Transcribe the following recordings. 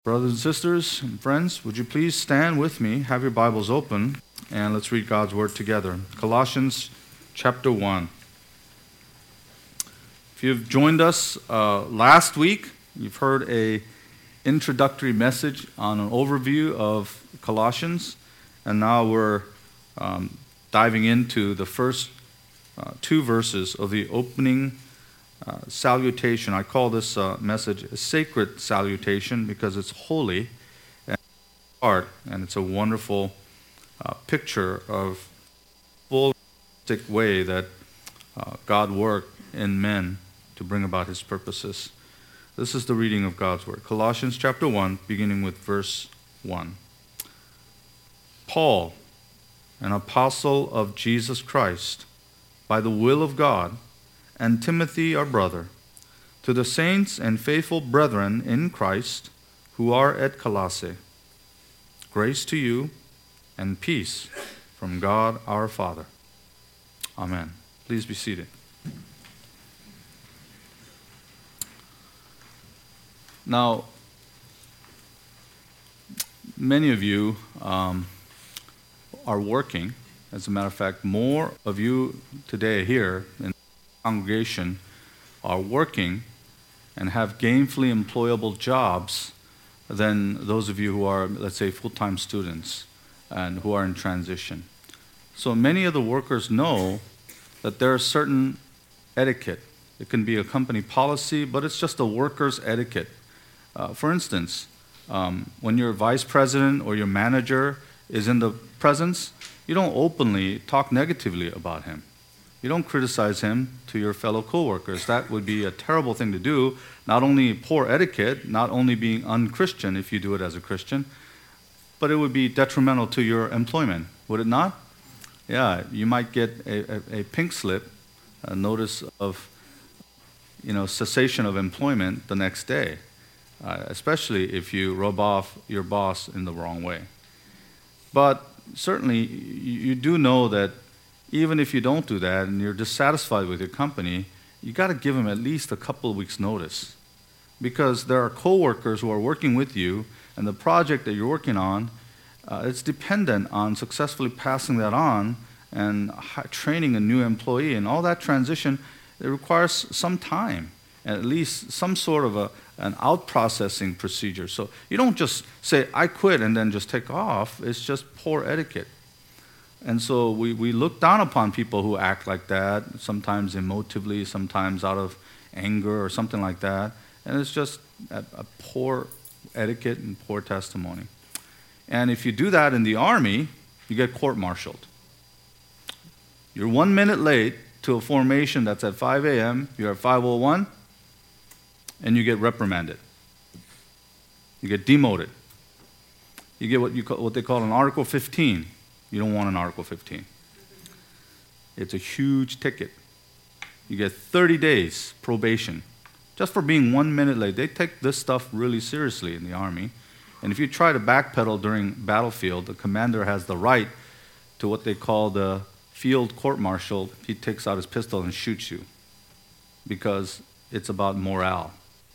Brothers and sisters and friends, would you please stand with me, have your Bibles open, and let's read God's Word together. Colossians chapter 1. If you've joined us last week, you've heard an introductory message on an overview of Colossians, and now we're diving into the first two verses of the opening salutation. I call this message a sacred salutation because it's holy and art, and it's a wonderful picture of full way that God worked in men to bring about his purposes. This is the reading of God's word. Colossians chapter 1, beginning with verse 1. Paul, an apostle of Jesus Christ, by the will of God, and Timothy our brother, to the saints and faithful brethren in Christ who are at Colossae, grace to you and peace from God our Father. Amen. Please be seated. Now, many of you are working. As a matter of fact, more of you today here in congregation are working and have gainfully employable jobs than those of you who are, let's say, full-time students and who are in transition. So many of the workers know that there are certain etiquette. It can be a company policy, but it's just a worker's etiquette. For instance, when your vice president or your manager is in the presence, you don't openly talk negatively about him. You don't criticize him to your fellow coworkers. That would be a terrible thing to do. Not only poor etiquette, not only being unchristian if you do it as a Christian, but it would be detrimental to your employment, would it not? Yeah, you might get a pink slip, a notice of cessation of employment the next day, especially if you rub off your boss in the wrong way. But certainly you do know that even if you don't do that and you're dissatisfied with your company, you got to give them at least a couple of weeks' notice. Because there are coworkers who are working with you, and the project that you're working on, it's dependent on successfully passing that on and training a new employee. And all that transition, it requires some time, and at least some sort of an out-processing procedure. So you don't just say, I quit, and then just take off. It's just poor etiquette. And so we look down upon people who act like that, sometimes emotively, sometimes out of anger or something like that. And it's just a poor etiquette and poor testimony. And if you do that in the army, you get court-martialed. You're 1 minute late to a formation that's at 5 a.m., you're at 5:01, and you get reprimanded. You get demoted. You get what they call an Article 15. You don't want an Article 15. It's a huge ticket. You get 30 days probation just for being 1 minute late. They take this stuff really seriously in the Army. And if you try to backpedal during battlefield, the commander has the right to what they call the field court-martial. He takes out his pistol and shoots you because it's about morale.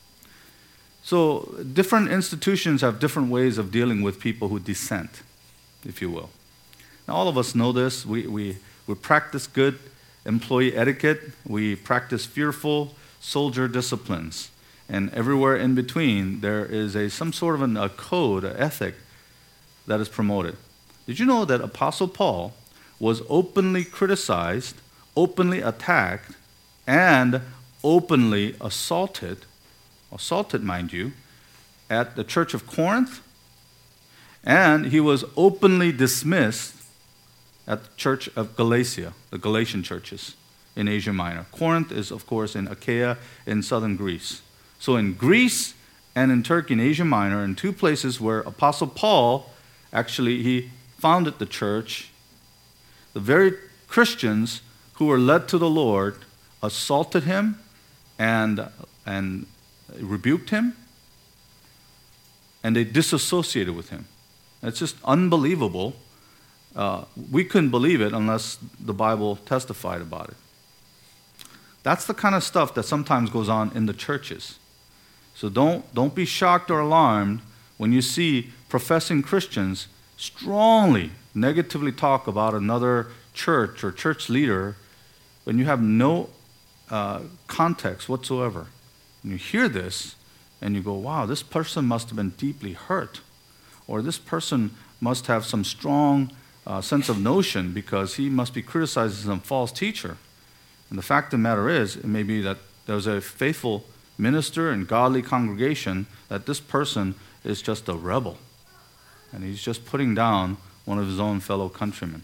So different institutions have different ways of dealing with people who dissent, if you will. Now, all of us know this. We practice good employee etiquette. We practice fearful soldier disciplines. And everywhere in between, there is some sort of a code, an ethic that is promoted. Did you know that Apostle Paul was openly criticized, openly attacked, and openly assaulted, mind you, at the church of Corinth? And he was openly dismissed at the church of Galatia, the Galatian churches in Asia Minor. Corinth is, of course, in Achaia in southern Greece. So in Greece and in Turkey in Asia Minor, in two places where Apostle Paul, actually, he founded the church, the very Christians who were led to the Lord assaulted him and rebuked him, and they disassociated with him. It's just unbelievable. We couldn't believe it unless the Bible testified about it. That's the kind of stuff that sometimes goes on in the churches. So don't be shocked or alarmed when you see professing Christians strongly, negatively talk about another church or church leader, when you have no context whatsoever, and you hear this, and you go, wow, this person must have been deeply hurt, or this person must have some strong sense of notion because he must be criticizing some false teacher. And the fact of the matter is, it may be that there's a faithful minister and godly congregation, that this person is just a rebel. And he's just putting down one of his own fellow countrymen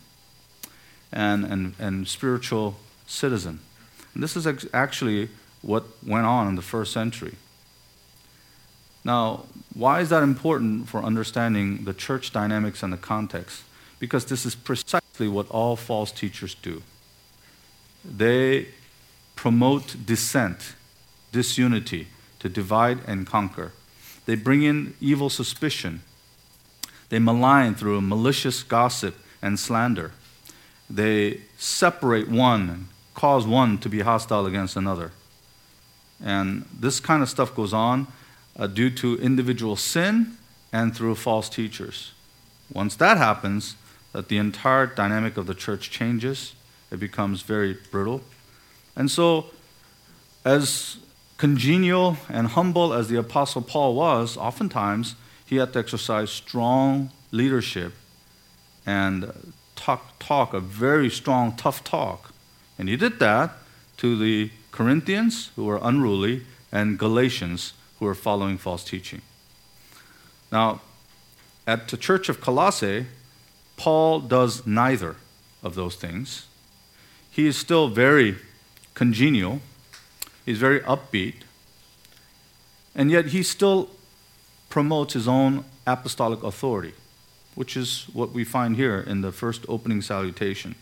and spiritual citizen. And this is actually what went on in the first century. Now, why is that important for understanding the church dynamics and the context? Because this is precisely what all false teachers do. They promote dissent, disunity, to divide and conquer. They bring in evil suspicion. They malign through malicious gossip and slander. They separate one and cause one to be hostile against another. And this kind of stuff goes on due to individual sin and through false teachers. Once that happens, that the entire dynamic of the church changes. It becomes very brittle. And so, as congenial and humble as the Apostle Paul was, oftentimes he had to exercise strong leadership and talk a very strong, tough talk. And he did that to the Corinthians, who were unruly, and Galatians, who were following false teaching. Now, at the church of Colossae, Paul does neither of those things. He is still very congenial. He's very upbeat. And yet he still promotes his own apostolic authority, which is what we find here in the first opening salutation.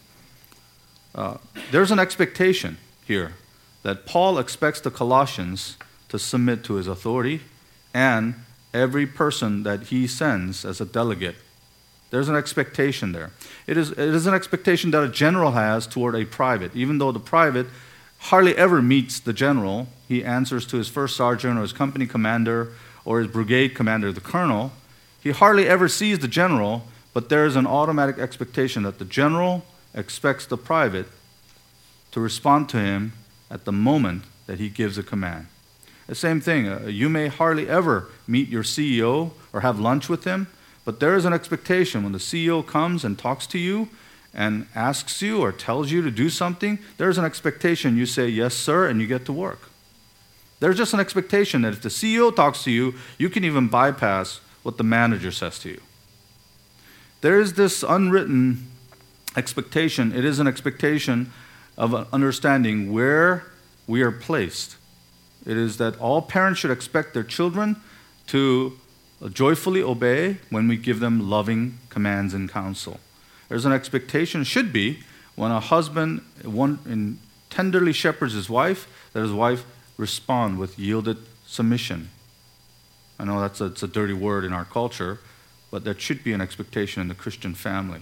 There's an expectation here that Paul expects the Colossians to submit to his authority and every person that he sends as a delegate. There's an expectation there. It is an expectation that a general has toward a private. Even though the private hardly ever meets the general, he answers to his first sergeant or his company commander or his brigade commander, the colonel. He hardly ever sees the general, but there is an automatic expectation that the general expects the private to respond to him at the moment that he gives a command. The same thing, you may hardly ever meet your CEO or have lunch with him, but there is an expectation when the CEO comes and talks to you and asks you or tells you to do something, there's an expectation you say, yes, sir, and you get to work. There's just an expectation that if the CEO talks to you, you can even bypass what the manager says to you. There is this unwritten expectation. It is an expectation of understanding where we are placed. It is that all parents should expect their children to joyfully obey when we give them loving commands and counsel. There's an expectation, should be, when a husband tenderly shepherds his wife, that his wife respond with yielded submission. I know it's a dirty word in our culture, but that should be an expectation in the Christian family.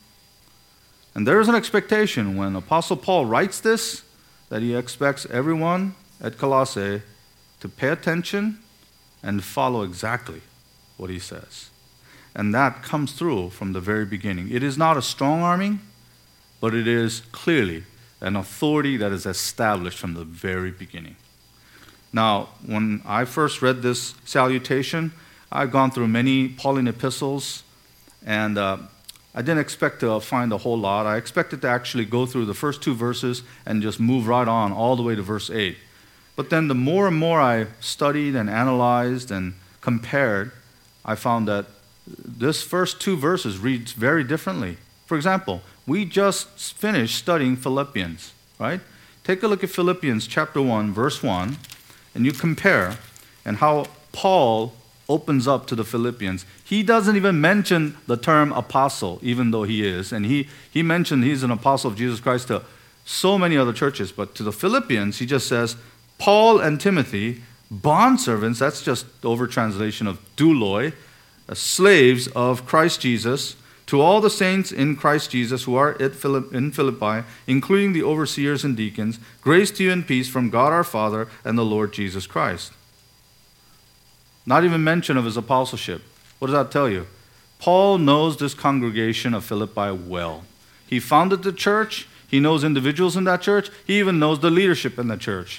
And there is an expectation when Apostle Paul writes this, that he expects everyone at Colossae to pay attention and follow exactly what he says. And that comes through from the very beginning. It is not a strong arming, but it is clearly an authority that is established from the very beginning. Now, when I first read this salutation, I've gone through many Pauline epistles, and I didn't expect to find a whole lot. I expected to actually go through the first two verses and just move right on all the way to verse 8. But then the more and more I studied and analyzed and compared, I found that this first two verses reads very differently. For example, we just finished studying Philippians, right? Take a look at Philippians chapter 1, verse 1, and you compare and how Paul opens up to the Philippians. He doesn't even mention the term apostle, even though he is. And he mentioned he's an apostle of Jesus Christ to so many other churches. But to the Philippians, he just says, Paul and Timothy, bondservants, that's just over translation of douloi, slaves of Christ Jesus, to all the saints in Christ Jesus who are in Philippi, including the overseers and deacons, grace to you and peace from God our Father and the Lord Jesus Christ. Not even mention of his apostleship. What does that tell you? Paul knows this congregation of Philippi well. He founded the church. He knows individuals in that church. He even knows the leadership in the church.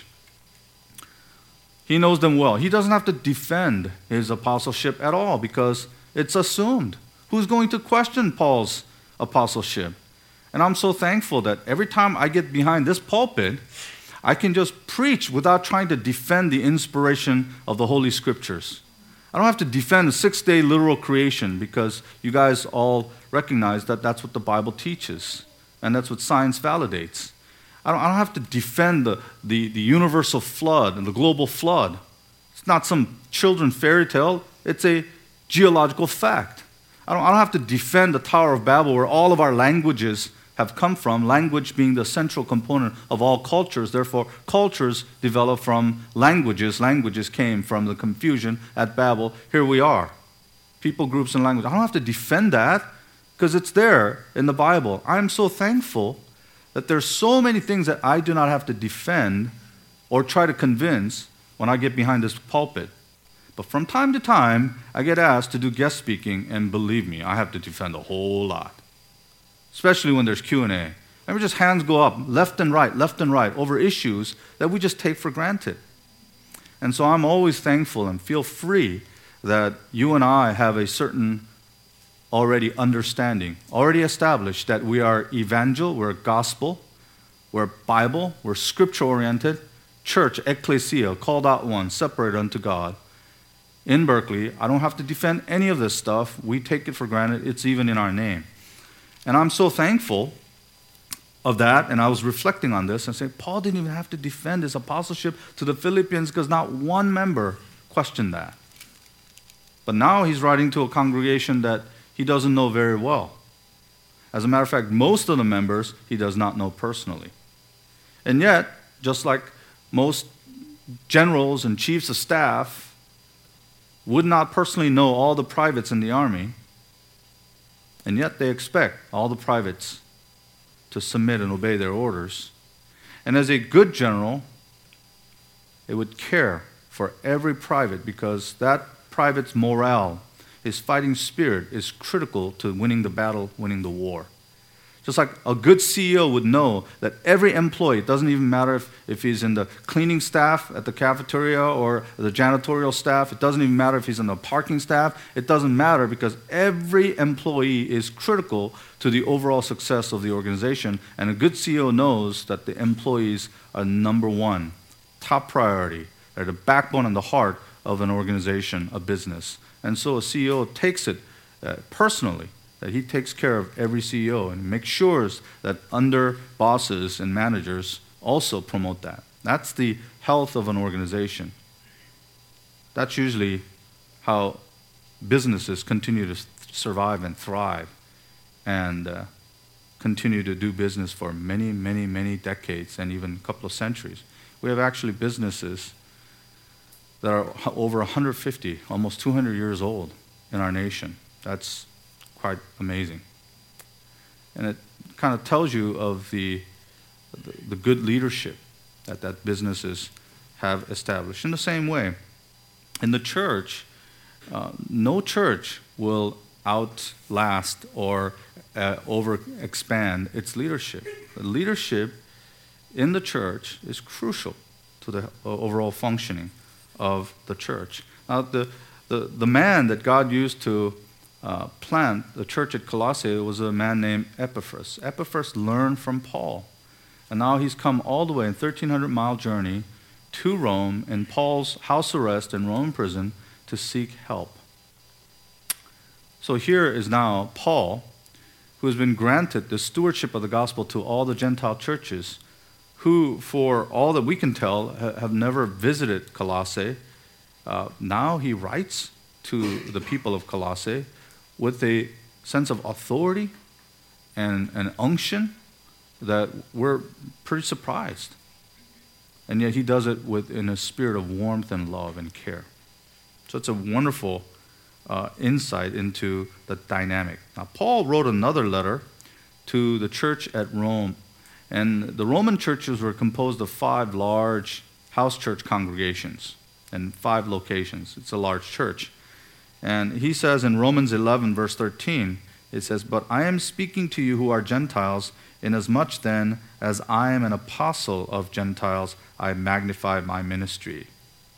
He knows them well. He doesn't have to defend his apostleship at all because it's assumed. Who's going to question Paul's apostleship? And I'm so thankful that every time I get behind this pulpit, I can just preach without trying to defend the inspiration of the Holy Scriptures. I don't have to defend the six-day literal creation because you guys all recognize that that's what the Bible teaches, and that's what science validates. I don't have to defend the universal flood and the global flood. It's not some children's fairy tale. It's a geological fact. I don't have to defend the Tower of Babel where all of our languages have come from, language being the central component of all cultures. Therefore, cultures develop from languages. Languages came from the confusion at Babel. Here we are. People, groups, and languages. I don't have to defend that because it's there in the Bible. I'm so thankful that there's so many things that I do not have to defend or try to convince when I get behind this pulpit. But from time to time, I get asked to do guest speaking, and believe me, I have to defend a whole lot. Especially when there's Q&A. Remember, just hands go up left and right over issues that we just take for granted. And so I'm always thankful and feel free that you and I have a certain already understanding, already established that we are evangel, we're gospel, we're Bible, we're scripture-oriented, church, ecclesia, called out one, separated unto God. In Berkeley, I don't have to defend any of this stuff. We take it for granted. It's even in our name. And I'm so thankful of that, and I was reflecting on this and saying, Paul didn't even have to defend his apostleship to the Philippians because not one member questioned that. But now he's writing to a congregation that he doesn't know very well. As a matter of fact, most of the members he does not know personally. And yet, just like most generals and chiefs of staff would not personally know all the privates in the army, and yet they expect all the privates to submit and obey their orders. And as a good general, they would care for every private because that private's morale, his fighting spirit, is critical to winning the battle, winning the war. Just like a good CEO would know that every employee, it doesn't even matter if he's in the cleaning staff at the cafeteria or the janitorial staff, it doesn't even matter if he's in the parking staff, it doesn't matter because every employee is critical to the overall success of the organization. And a good CEO knows that the employees are number one, top priority. They're the backbone and the heart of an organization, a business. And so a CEO takes it personally, that he takes care of every CEO and makes sure that under bosses and managers also promote that. That's the health of an organization. That's usually how businesses continue to survive and thrive and continue to do business for many, many, many decades and even a couple of centuries. We have actually businesses that are over 150, almost 200 years old in our nation. That's quite amazing. And it kind of tells you of the good leadership that businesses have established. In the same way, in the church, no church will outlast or overexpand its leadership. The leadership in the church is crucial to the overall functioning of the church. Now, the man that God used to plant the church at Colossae was a man named Epaphras. Epaphras learned from Paul. And now he's come all the way in a 1,300-mile journey to Rome in Paul's house arrest in Roman prison to seek help. So here is now Paul, who has been granted the stewardship of the gospel to all the Gentile churches, who, for all that we can tell, have never visited Colossae. Now he writes to the people of Colossae with a sense of authority and an unction that we're pretty surprised. And yet he does it in a spirit of warmth and love and care. So it's a wonderful insight into the dynamic. Now, Paul wrote another letter to the church at Rome. And the Roman churches were composed of 5 large house church congregations. in 5 locations. It's a large church. And he says in Romans 11, verse 13, it says, "But I am speaking to you who are Gentiles, inasmuch then as I am an apostle of Gentiles, I magnify my ministry."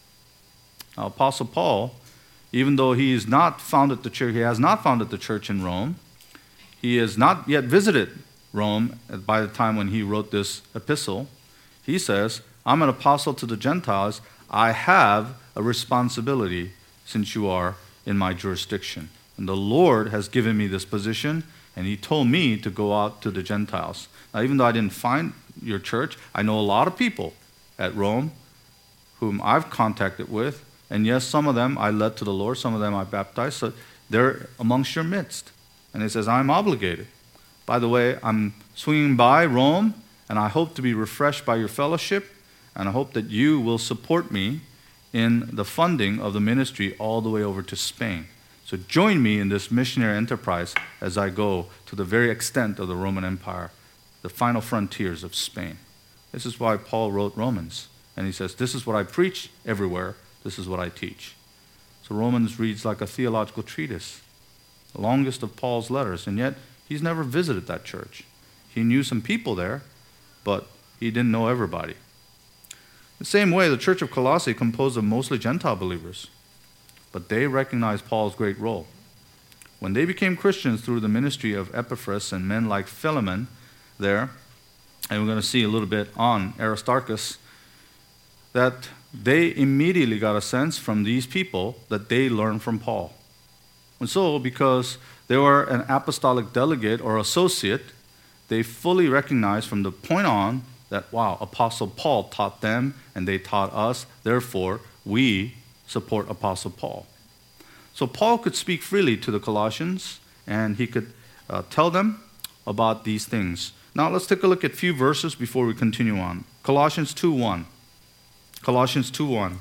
Now, Apostle Paul, even though he has not founded the church in Rome, he has not yet visited Rome by the time when he wrote this epistle. He says, "I'm an apostle to the Gentiles. I have a responsibility since you are in my jurisdiction. And the Lord has given me this position, and he told me to go out to the Gentiles." Now, even though I didn't find your church, I know a lot of people at Rome whom I've contacted with, and yes, some of them I led to the Lord, some of them I baptized, so they're amongst your midst. And he says, "I'm obligated. By the way, I'm swinging by Rome, and I hope to be refreshed by your fellowship, and I hope that you will support me in the funding of the ministry all the way over to Spain. So join me in this missionary enterprise as I go to the very extent of the Roman Empire, the final frontiers of Spain." This is why Paul wrote Romans. And he says, this is what I preach everywhere, this is what I teach. So Romans reads like a theological treatise, the longest of Paul's letters, and yet he's never visited that church. He knew some people there, but he didn't know everybody. The same way, the church of Colossae composed of mostly Gentile believers, but they recognized Paul's great role. When they became Christians through the ministry of Epaphras and men like Philemon there, and we're going to see a little bit on Aristarchus, that they immediately got a sense from these people that they learned from Paul. And so, because they were an apostolic delegate or associate, they fully recognized from the point on that, wow, Apostle Paul taught them and they taught us, therefore we support Apostle Paul. So Paul could speak freely to the Colossians and he could tell them about these things. Now let's take a look at a few verses before we continue on. Colossians 2:1. Colossians 2:1.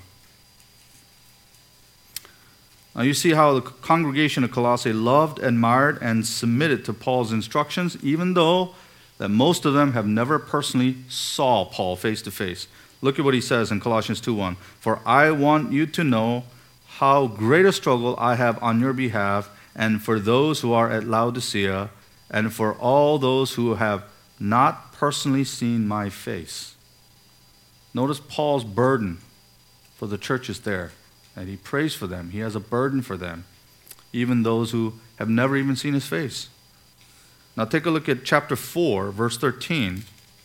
Now you see how the congregation of Colossae loved, admired, and submitted to Paul's instructions, even though that most of them have never personally saw Paul face to face. Look at what he says in Colossians 2:1. "For I want you to know how great a struggle I have on your behalf, and for those who are at Laodicea, and for all those who have not personally seen my face." Notice Paul's burden for the churches there, and he prays for them. He has a burden for them, even those who have never even seen his face. Now take a look at chapter 4, verse 13.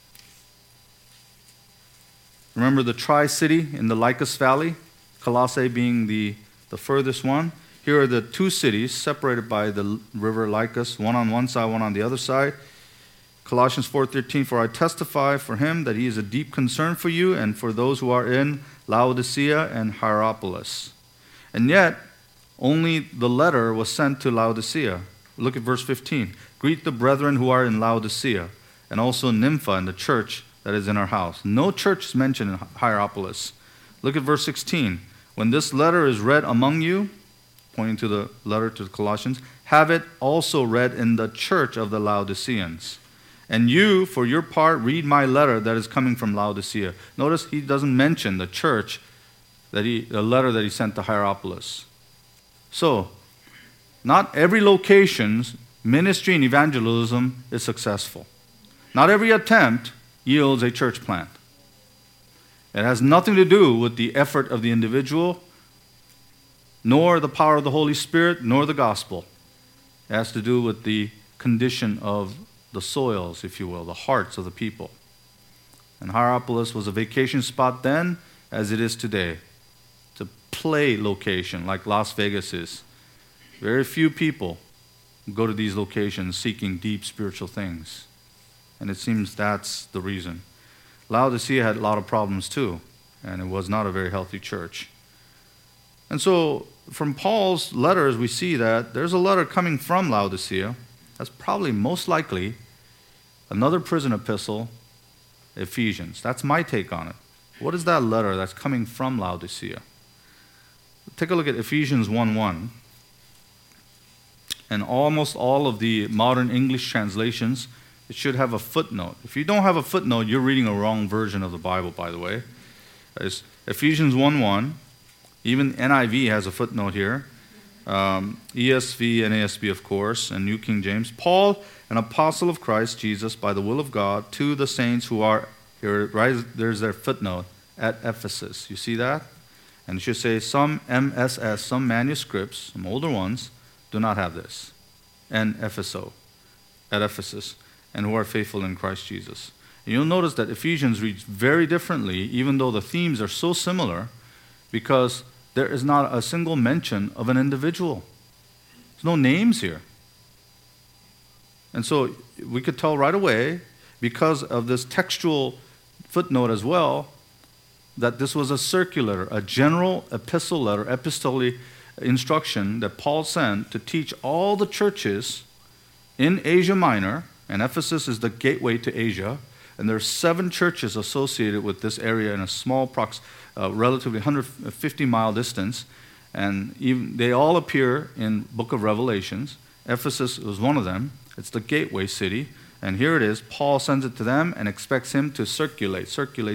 Remember the Tri-City in the Lycus Valley, Colossae being the furthest one. Here are the 2 cities separated by the river Lycus, one on one side, one on the other side. Colossians 4:13, "For I testify for him that he is a deep concern for you and for those who are in Laodicea and Hierapolis." And yet, only the letter was sent to Laodicea. Look at verse 15. "Greet the brethren who are in Laodicea, and also Nympha and the church that is in her house." No church is mentioned in Hierapolis. Look at verse 16. "When this letter is read among you," pointing to the letter to the Colossians, "have it also read in the church of the Laodiceans. And you, for your part, read my letter that is coming from Laodicea." Notice he doesn't mention the church, the letter that he sent to Hierapolis. So, not every location's ministry and evangelism is successful. Not every attempt yields a church plant. It has nothing to do with the effort of the individual, nor the power of the Holy Spirit, nor the gospel. It has to do with the condition of the soils, if you will, the hearts of the people. And Hierapolis was a vacation spot then, as it is today. It's a play location, like Las Vegas is. Very few people go to these locations seeking deep spiritual things. And it seems that's the reason. Laodicea had a lot of problems too, and it was not a very healthy church. And so, from Paul's letters, we see that there's a letter coming from Laodicea. That's probably most likely another prison epistle, Ephesians. That's my take on it. What is that letter that's coming from Laodicea? Take a look at Ephesians 1:1. And almost all of the modern English translations, it should have a footnote. If you don't have a footnote, you're reading a wrong version of the Bible, by the way. It's Ephesians 1:1. Even NIV has a footnote here. ESV and ASB, of course, and New King James. Paul, an apostle of Christ Jesus by the will of God, to the saints who are, here, right, there's their footnote, at Ephesus. You see that? And it should say some MSS, some manuscripts, some older ones, do not have this. And Epheso, at Ephesus, and who are faithful in Christ Jesus. And you'll notice that Ephesians reads very differently, even though the themes are so similar, because there is not a single mention of an individual. There's no names here. And so we could tell right away, because of this textual footnote as well, that this was a circular, a general epistle letter, epistolary instruction that Paul sent to teach all the churches in Asia Minor, and Ephesus is the gateway to Asia, and there are 7 churches associated with this area in a small, relatively 150-mile distance, and they all appear in Book of Revelations. Ephesus was one of them. It's the gateway city, and here it is. Paul sends it to them and expects him to circulate.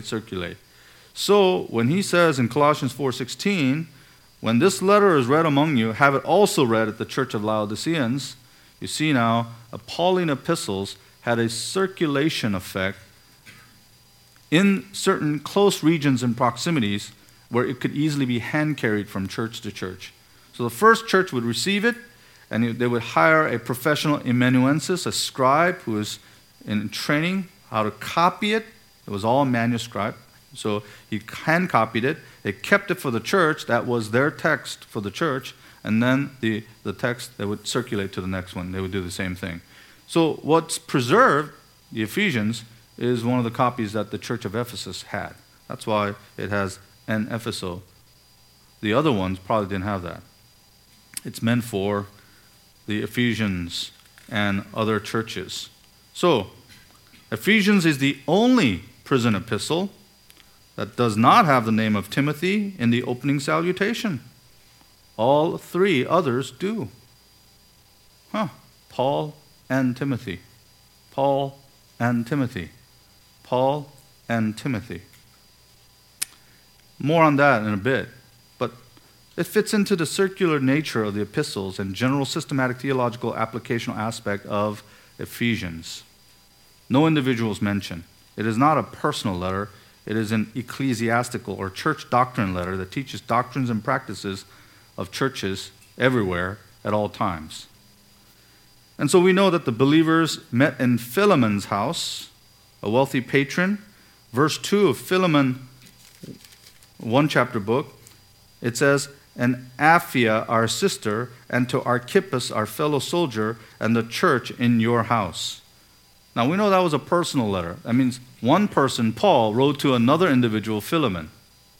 So when he says in Colossians 4:16, when this letter is read among you, have it also read at the church of Laodiceans. You see now, Pauline epistles had a circulation effect in certain close regions and proximities where it could easily be hand-carried from church to church. So the first church would receive it, and they would hire a professional amanuensis, a scribe who was in training how to copy it. It was all manuscript. So he hand-copied it. They kept it for the church. That was their text for the church. And then the text, they would circulate to the next one. They would do the same thing. So what's preserved, the Ephesians, is one of the copies that the church of Ephesus had. That's why it has an Epheso. The other ones probably didn't have that. It's meant for the Ephesians and other churches. So, Ephesians is the only prison epistle that does not have the name of Timothy in the opening salutation. All 3 others do. Paul and Timothy. Paul and Timothy. Paul and Timothy. More on that in a bit. But it fits into the circular nature of the epistles and general systematic theological applicational aspect of Ephesians. No individuals mentioned. It is not a personal letter. It is an ecclesiastical or church doctrine letter that teaches doctrines and practices of churches everywhere at all times. And so we know that the believers met in Philemon's house, a wealthy patron. Verse 2 of Philemon, 1 chapter book, it says, and Apphia, our sister, and to Archippus, our fellow soldier, and the church in your house. Now, we know that was a personal letter. That means one person, Paul, wrote to another individual, Philemon.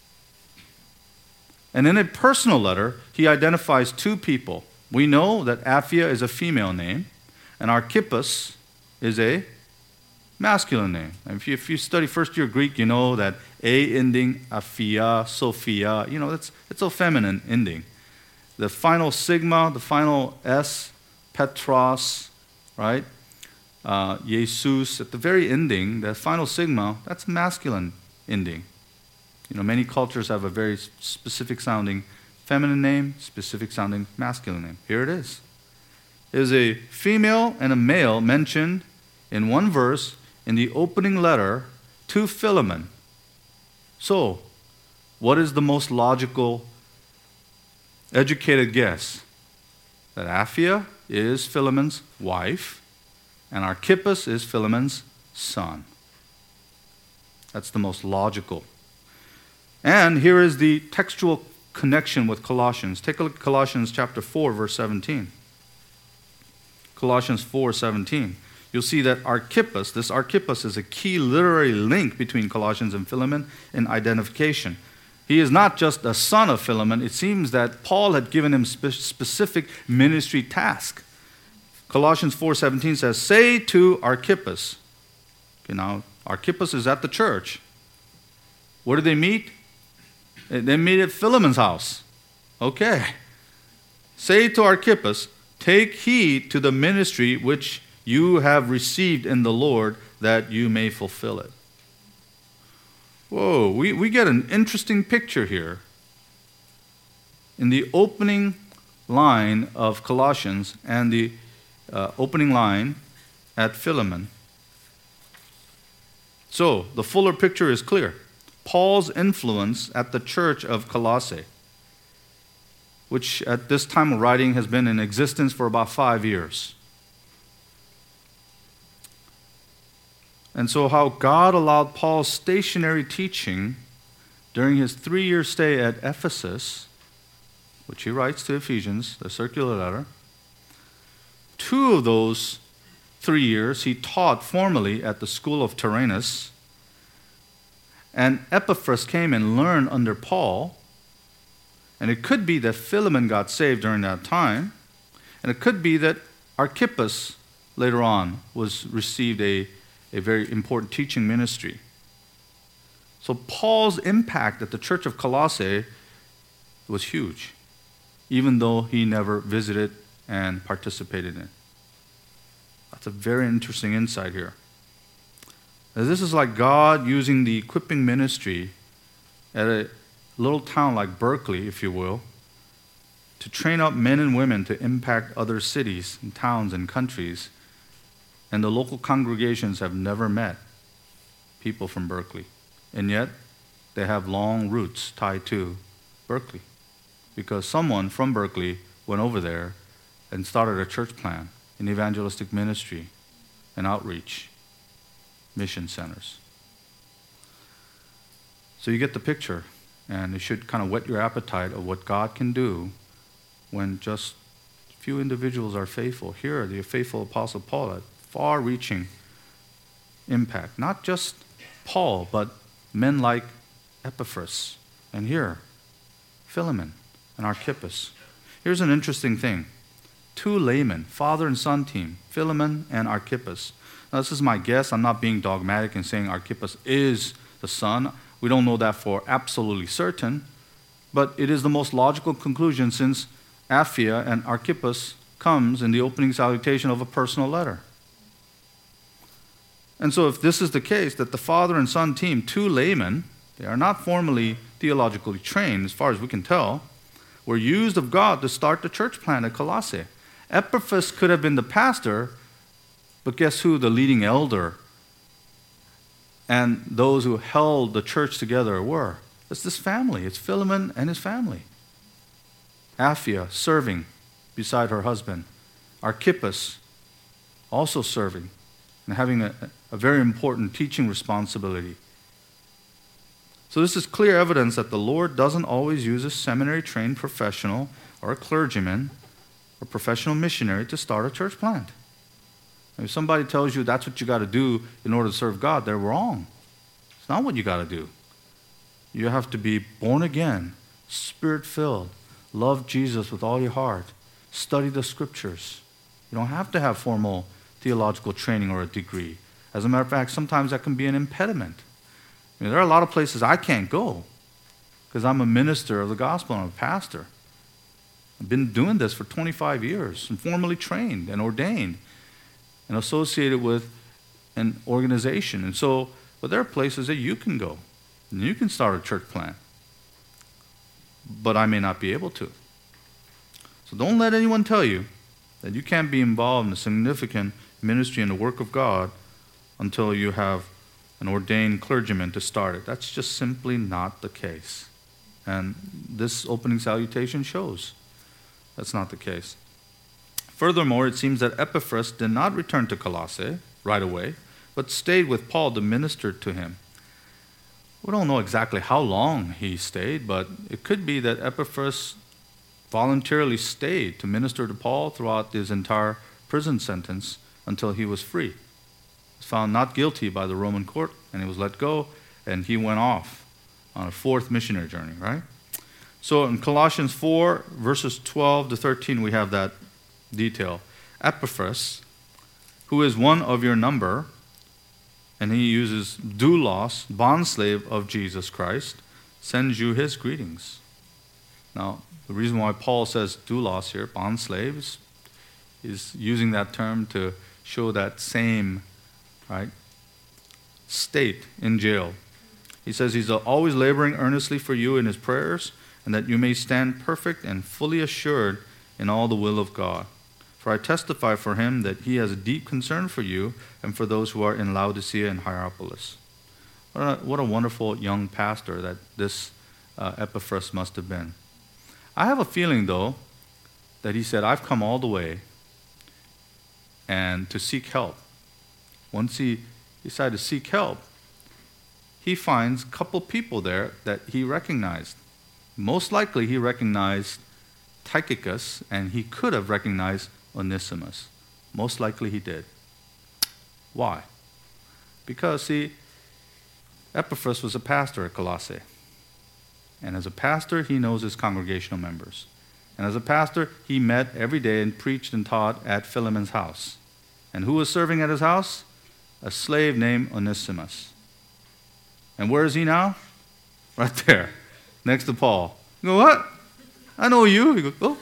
And in a personal letter, he identifies 2 people. We know that Apphia is a female name, and Archippus is a masculine name. And if you study first-year Greek, you know that A ending, Apphia, Sophia, it's a feminine ending. The final sigma, the final S, Petros, right? Jesus, at the very ending, the final sigma, that's masculine ending. Many cultures have a very specific sounding feminine name, specific sounding masculine name. Here it is. It is a female and a male mentioned in one verse in the opening letter to Philemon. So, what is the most logical, educated guess? That Apphia is Philemon's wife, and Archippus is Philemon's son. That's the most logical. And here is the textual connection with Colossians. Take a look at Colossians chapter 4, verse 17. Colossians 4:17. You'll see that this Archippus is a key literary link between Colossians and Philemon in identification. He is not just a son of Philemon. It seems that Paul had given him specific ministry task. Colossians 4:17 says, say to Archippus. Now, Archippus is at the church. Where do they meet? They meet at Philemon's house. Okay. Say to Archippus, take heed to the ministry which you have received in the Lord, that you may fulfill it. Whoa, we get an interesting picture here. in the opening line of Colossians and the opening line at Philemon. So, the fuller picture is clear. Paul's influence at the church of Colossae, which at this time of writing has been in existence for about 5 years. And so how God allowed Paul's stationary teaching during his 3-year stay at Ephesus, which he writes to Ephesians, the circular letter. 2 of those 3 years he taught formally at the school of Tyrannus. And Epaphras came and learned under Paul. And it could be that Philemon got saved during that time. And it could be that Archippus later on received a very important teaching ministry. So Paul's impact at the church of Colossae was huge, even though he never visited and participated in it. That's a very interesting insight here. This is like God using the equipping ministry at a little town like Berkeley, if you will, to train up men and women to impact other cities and towns and countries. And the local congregations have never met people from Berkeley. And yet, they have long roots tied to Berkeley. Because someone from Berkeley went over there and started a church plant, an evangelistic ministry, and outreach, mission centers. So you get the picture, and it should kind of whet your appetite of what God can do when just few individuals are faithful. Here, the faithful Apostle Paul had far-reaching impact. Not just Paul, but men like Epaphras, and here, Philemon and Archippus. Here's an interesting thing. 2 laymen, father and son team, Philemon and Archippus. Now, this is my guess. I'm not being dogmatic in saying Archippus is the son. We don't know that for absolutely certain, but it is the most logical conclusion since Apphia and Archippus comes in the opening salutation of a personal letter. And so if this is the case, that the father and son team, 2 laymen, they are not formally theologically trained, as far as we can tell, were used of God to start the church plant at Colossae. Epaphras could have been the pastor, but guess who the leading elder and those who held the church together were? It's this family. It's Philemon and his family. Apphia serving beside her husband. Archippus also serving and having a very important teaching responsibility. So this is clear evidence that the Lord doesn't always use a seminary-trained professional or a clergyman or professional missionary to start a church plant. If somebody tells you that's what you got to do in order to serve God, they're wrong. It's not what you got to do. You have to be born again, Spirit-filled, love Jesus with all your heart, study the Scriptures. You don't have to have formal theological training or a degree. As a matter of fact, sometimes that can be an impediment. I mean, there are a lot of places I can't go because I'm a minister of the gospel and I'm a pastor. I've been doing this for 25 years and formally trained and ordained and associated with an organization. And so, but there are places that you can go and you can start a church plant. But I may not be able to. So don't let anyone tell you that you can't be involved in a significant ministry in the work of God until you have an ordained clergyman to start it. That's just simply not the case. And this opening salutation shows that's not the case. Furthermore, it seems that Epaphras did not return to Colossae right away, but stayed with Paul to minister to him. We don't know exactly how long he stayed, but it could be that Epaphras voluntarily stayed to minister to Paul throughout his entire prison sentence until he was free. He was found not guilty by the Roman court, and he was let go, and he went off on a 4th missionary journey, right? So in Colossians 4, verses 12 to 13, we have that detail. Epaphras, who is one of your number, and he uses doulos, bondslave of Jesus Christ, sends you his greetings. Now, the reason why Paul says doulos here, bondslave, is using that term to show that same, right, state in jail. He says he's always laboring earnestly for you in his prayers and that you may stand perfect and fully assured in all the will of God. For I testify for him that he has a deep concern for you and for those who are in Laodicea and Hierapolis. What a wonderful young pastor that this Epaphras must have been. I have a feeling, though, that he said, I've come all the way and to seek help. Once he decided to seek help, he finds a couple people there that he recognized. Most likely he recognized Tychicus, and he could have recognized Onesimus. Most likely he did. Why? Because, see, Epaphras was a pastor at Colossae. And as a pastor, he knows his congregational members. And as a pastor, he met every day and preached and taught at Philemon's house. And who was serving at his house? A slave named Onesimus. And where is he now? Right there, next to Paul. You go, what? I know you. He goes, oh.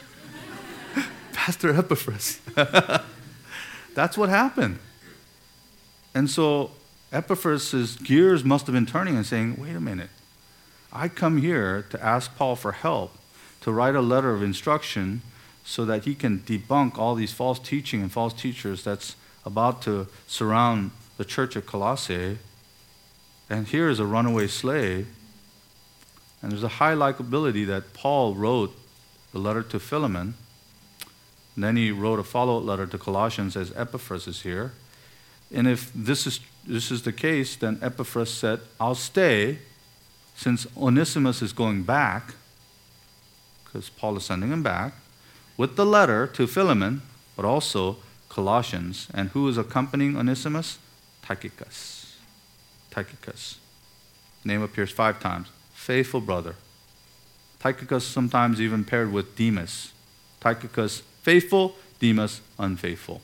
Pastor Epaphras. That's what happened. And so Epaphras' gears must have been turning and saying, wait a minute. I come here to ask Paul for help, to write a letter of instruction so that he can debunk all these false teaching and false teachers that's about to surround the church of Colossae. And here is a runaway slave. And there's a high likability that Paul wrote the letter to Philemon. And then he wrote a follow-up letter to Colossians as Epaphras is here. And if this is the case, then Epaphras said, I'll stay since Onesimus is going back, because Paul is sending him back, with the letter to Philemon, but also Colossians. And who is accompanying Onesimus? Tychicus. Tychicus. Name appears 5 times. Faithful brother. Tychicus sometimes even paired with Demas. Tychicus faithful, Demas unfaithful.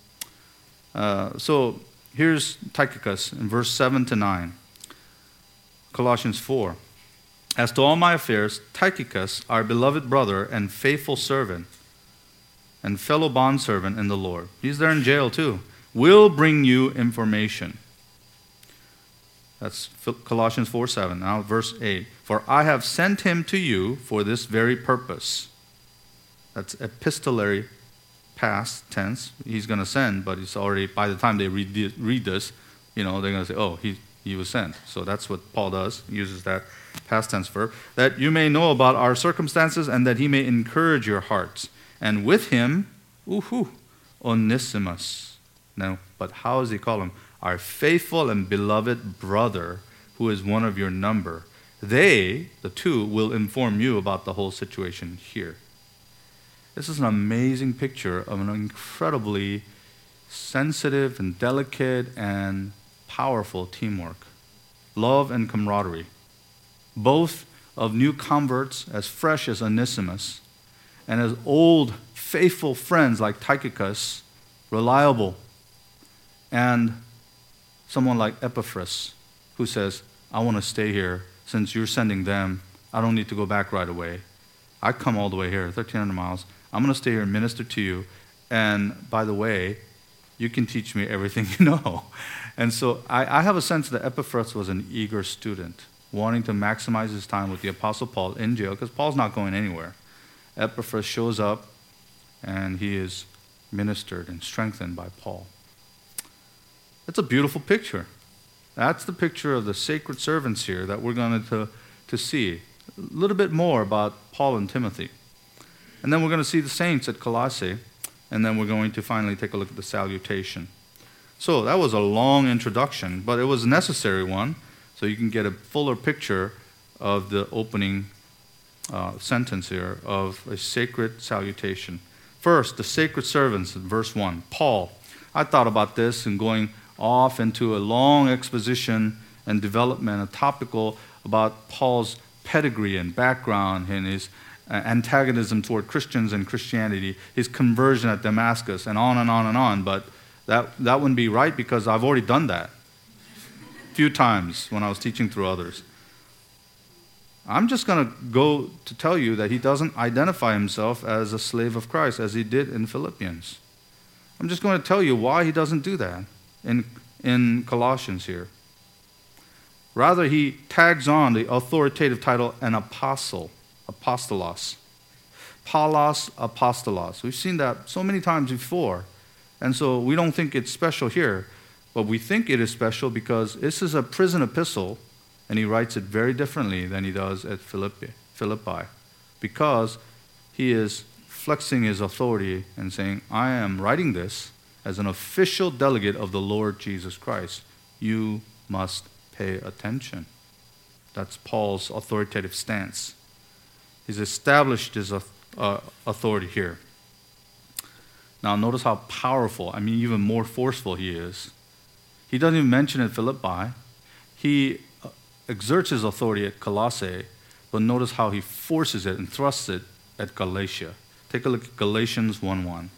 So here's Tychicus in verse 7 to 9. Colossians 4. As to all my affairs, Tychicus, our beloved brother and faithful servant and fellow bondservant in the Lord, he's there in jail too, will bring you information. That's Colossians 4:7. Now verse 8. For I have sent him to you for this very purpose. That's epistolary past tense. He's going to send, but it's already, by the time they read this, they're going to say, oh, he was sent. So that's what Paul does. He uses that past tense verb. That you may know about our circumstances and that he may encourage your hearts. And with him, Onesimus. Now, but how does he call him? Our faithful and beloved brother, who is one of your number. They, the two, will inform you about the whole situation here. This is an amazing picture of an incredibly sensitive and delicate and powerful teamwork. Love and camaraderie. Both of new converts as fresh as Onesimus and as old, faithful friends like Tychicus, reliable, and someone like Epaphras, who says, I want to stay here. Since you're sending them, I don't need to go back right away. I come all the way here, 1,300 miles. I'm going to stay here and minister to you. And by the way, you can teach me everything you know. And so I have a sense that Epaphras was an eager student, wanting to maximize his time with the Apostle Paul in jail, because Paul's not going anywhere. Epaphras shows up, and he is ministered and strengthened by Paul. It's a beautiful picture. That's the picture of the sacred servants here that we're going to see. A little bit more about Paul and Timothy. And then we're going to see the saints at Colossae, and then we're going to finally take a look at the salutation. So that was a long introduction, but it was a necessary one, so you can get a fuller picture of the opening sentence here of a sacred salutation. First, the sacred servants in verse 1. Paul. I thought about this and going off into a long exposition and development, a topical about Paul's pedigree and background and his antagonism toward Christians and Christianity, his conversion at Damascus, and on and on and on. But that wouldn't be right because I've already done that a few times when I was teaching through others. I'm just going to go to tell you that he doesn't identify himself as a slave of Christ as he did in Philippians. I'm just going to tell you why he doesn't do that in Colossians here. Rather, he tags on the authoritative title, an apostle. apostolos. Paulos apostolos. We've seen that so many times before. And so we don't think it's special here, but we think it is special because this is a prison epistle, and he writes it very differently than he does at Philippi, because he is flexing his authority and saying, I am writing this as an official delegate of the Lord Jesus Christ. You must pay attention. That's Paul's authoritative stance. He's established his authority here. Now notice how powerful, even more forceful he is. He doesn't even mention it at Philippi. He exerts his authority at Colossae, but notice how he forces it and thrusts it at Galatia. Take a look at Galatians 1:1.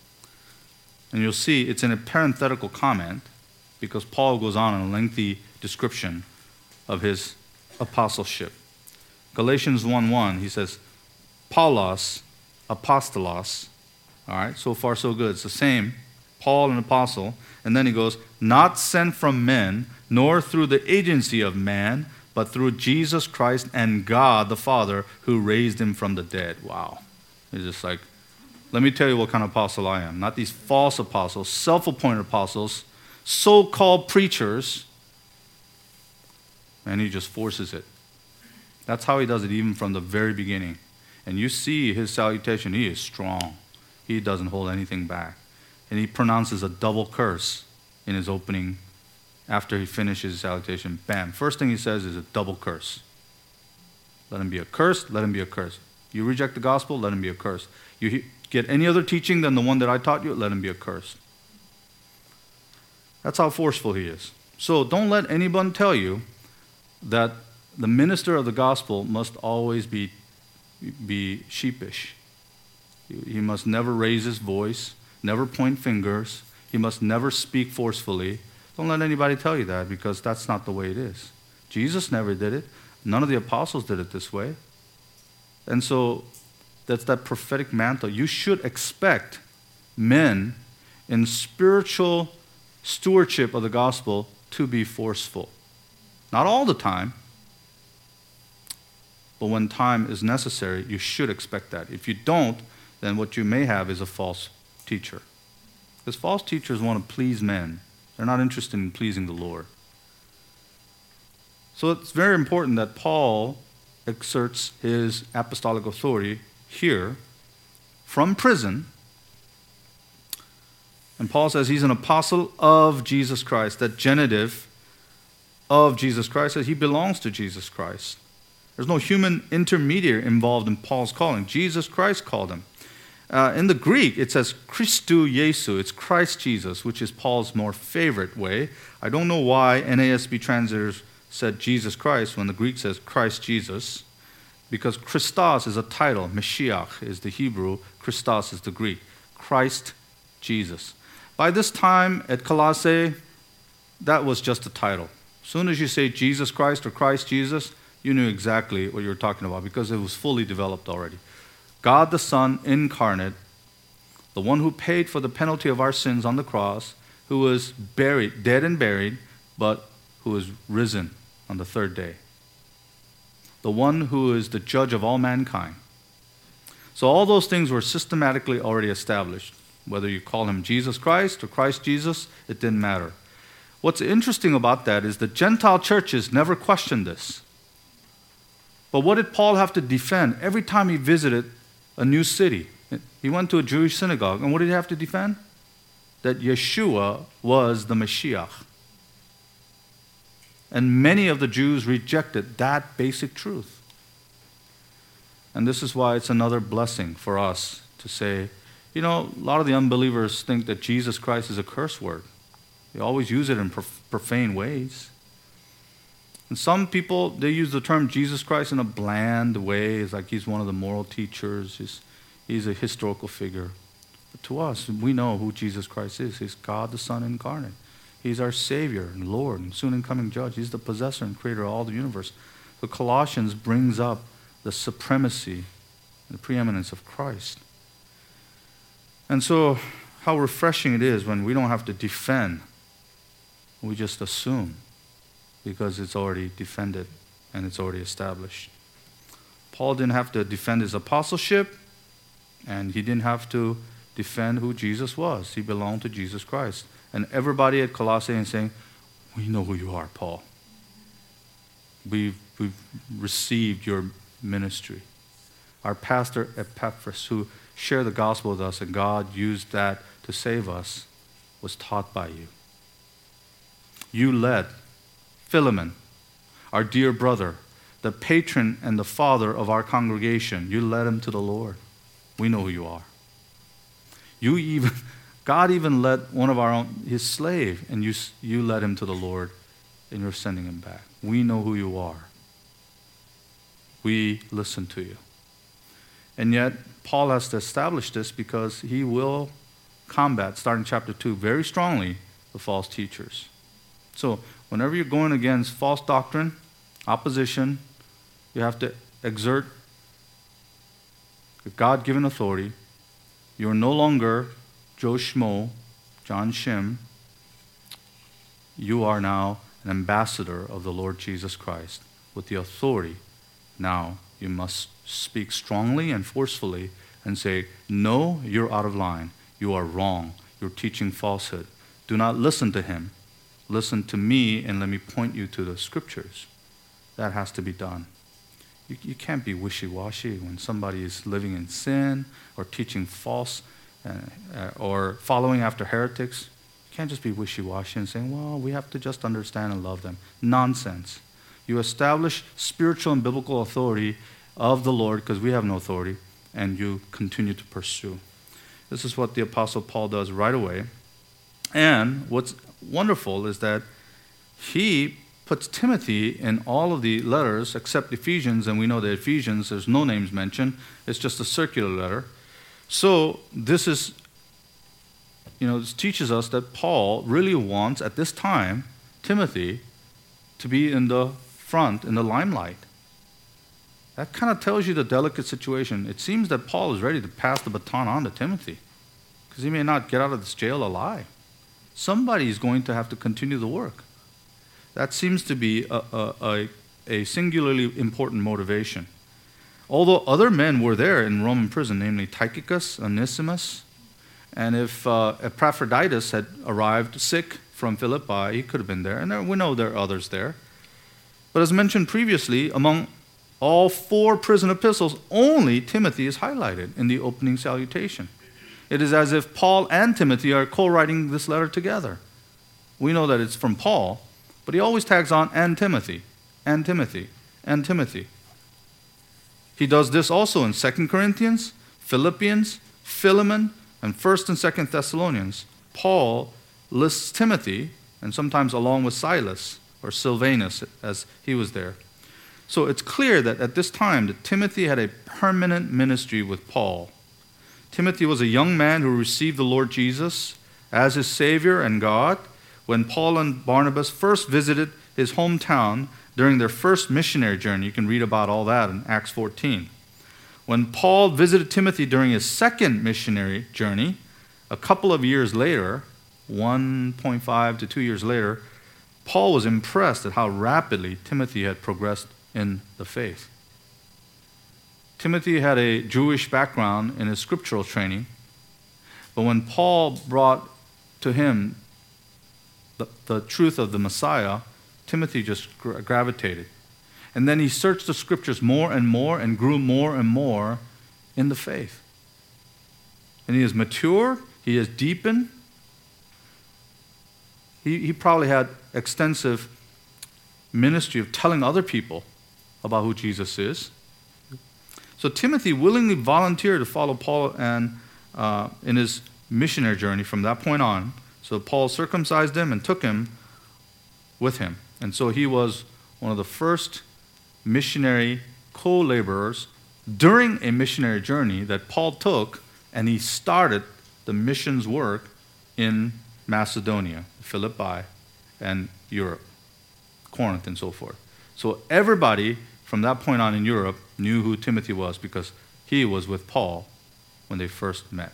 And you'll see it's in a parenthetical comment because Paul goes on in a lengthy description of his apostleship. Galatians 1:1, he says, Paulos, apostolos. All right, so far so good. It's the same, Paul, an apostle. And then he goes, not sent from men, nor through the agency of man, but through Jesus Christ and God the Father who raised him from the dead. Wow. He's just like, let me tell you what kind of apostle I am. Not these false apostles, self-appointed apostles, so-called preachers. And he just forces it. That's how he does it even from the very beginning. And you see his salutation, he is strong. He doesn't hold anything back. And he pronounces a double curse in his opening after he finishes his salutation. Bam. First thing he says is a double curse. Let him be accursed, let him be accursed. You reject the gospel, let him be accursed. You get any other teaching than the one that I taught you, let him be accursed. That's how forceful he is. So don't let anyone tell you that the minister of the gospel must always be sheepish. He must never raise his voice, never point fingers. He must never speak forcefully. Don't let anybody tell you that, because that's not the way it is. Jesus never did it. None of the apostles did it this way. And so that's that prophetic mantle. You should expect men in spiritual stewardship of the gospel to be forceful. Not all the time, but when time is necessary, you should expect that. If you don't, then what you may have is a false teacher. Because false teachers want to please men. They're not interested in pleasing the Lord. So it's very important that Paul exerts his apostolic authority here from prison. And Paul says he's an apostle of Jesus Christ. That genitive of Jesus Christ says he belongs to Jesus Christ. There's no human intermediary involved in Paul's calling. Jesus Christ called him. In the Greek, it says Christou Jesu. It's Christ Jesus, which is Paul's more favorite way. I don't know why NASB translators said Jesus Christ when the Greek says Christ Jesus, because Christos is a title. Mashiach is the Hebrew. Christos is the Greek. Christ Jesus. By this time at Colossae, that was just a title. As soon as you say Jesus Christ or Christ Jesus, you knew exactly what you were talking about because it was fully developed already. God the Son incarnate, the one who paid for the penalty of our sins on the cross, who was buried, dead and buried, but who was risen on the third day. The one who is the judge of all mankind. So all those things were systematically already established. Whether you call him Jesus Christ or Christ Jesus, it didn't matter. What's interesting about that is the Gentile churches never questioned this. But what did Paul have to defend every time he visited a new city? He went to a Jewish synagogue, and what did he have to defend? That Yeshua was the Mashiach. And many of the Jews rejected that basic truth. And this is why it's another blessing for us to say, a lot of the unbelievers think that Jesus Christ is a curse word. They always use it in profane ways. And some people, they use the term Jesus Christ in a bland way. It's like he's one of the moral teachers. He's a historical figure. But to us, we know who Jesus Christ is. He's God the Son incarnate. He's our Savior and Lord and soon and coming Judge. He's the possessor and creator of all the universe. So Colossians brings up the supremacy and the preeminence of Christ. And so how refreshing it is when we don't have to defend. We just assume, because it's already defended and it's already established. Paul didn't have to defend his apostleship, and he didn't have to defend who Jesus was. He belonged to Jesus Christ. And everybody at Colossae is saying, we know who you are, Paul. We've received your ministry. Our pastor Epaphras, who shared the gospel with us, and God used that to save us, was taught by you. You led Philemon, our dear brother, the patron and the father of our congregation. You led him to the Lord. We know who you are. God even led one of our own, his slave, and you led him to the Lord, and you're sending him back. We know who you are. We listen to you. And yet, Paul has to establish this because he will combat, starting chapter 2, very strongly, the false teachers. So, whenever you're going against false doctrine, opposition, you have to exert your God-given authority. You're no longer Joe Schmo, John Shim. You are now an ambassador of the Lord Jesus Christ with the authority. Now you must speak strongly and forcefully and say, no, you're out of line. You are wrong. You're teaching falsehood. Do not listen to him. Listen to me and let me point you to the scriptures. That has to be done. You can't be wishy-washy when somebody is living in sin or teaching false or following after heretics. You can't just be wishy-washy and saying, well, we have to just understand and love them. Nonsense. You establish spiritual and biblical authority of the Lord because we have no authority, and you continue to pursue. This is what the Apostle Paul does right away. And what's wonderful is that he puts Timothy in all of the letters except Ephesians, and we know that Ephesians, there's no names mentioned. It's just a circular letter. So this is, this teaches us that Paul really wants, at this time, Timothy to be in the front, in the limelight. That kind of tells you the delicate situation. It seems that Paul is ready to pass the baton on to Timothy because he may not get out of this jail alive. Somebody is going to have to continue the work. That seems to be a singularly important motivation. Although other men were there in Roman prison, namely Tychicus, Onesimus, and if Epaphroditus had arrived sick from Philippi, he could have been there. And we know there are others there. But as mentioned previously, among all 4 prison epistles, only Timothy is highlighted in the opening salutation. It is as if Paul and Timothy are co-writing this letter together. We know that it's from Paul, but he always tags on, and Timothy, and Timothy, and Timothy. He does this also in 2 Corinthians, Philippians, Philemon, and 1st and 2nd Thessalonians. Paul lists Timothy, and sometimes along with Silas, or Silvanus, as he was there. So it's clear that at this time that Timothy had a permanent ministry with Paul. Timothy was a young man who received the Lord Jesus as his Savior and God when Paul and Barnabas first visited his hometown during their first missionary journey. You can read about all that in Acts 14. When Paul visited Timothy during his second missionary journey, a couple of years later, 1.5 to 2 years later, Paul was impressed at how rapidly Timothy had progressed in the faith. Timothy had a Jewish background in his scriptural training, but when Paul brought to him the truth of the Messiah, Timothy just gravitated. And then he searched the scriptures more and grew more and more in the faith. And he is mature, he is deepened. He probably had extensive ministry of telling other people about who Jesus is. So Timothy willingly volunteered to follow Paul and in his missionary journey from that point on. So Paul circumcised him and took him with him. And so he was one of the first missionary co-laborers during a missionary journey that Paul took, and he started the missions work in Macedonia, Philippi, and Europe, Corinth, and so forth. So everybody from that point on in Europe knew who Timothy was because he was with Paul when they first met.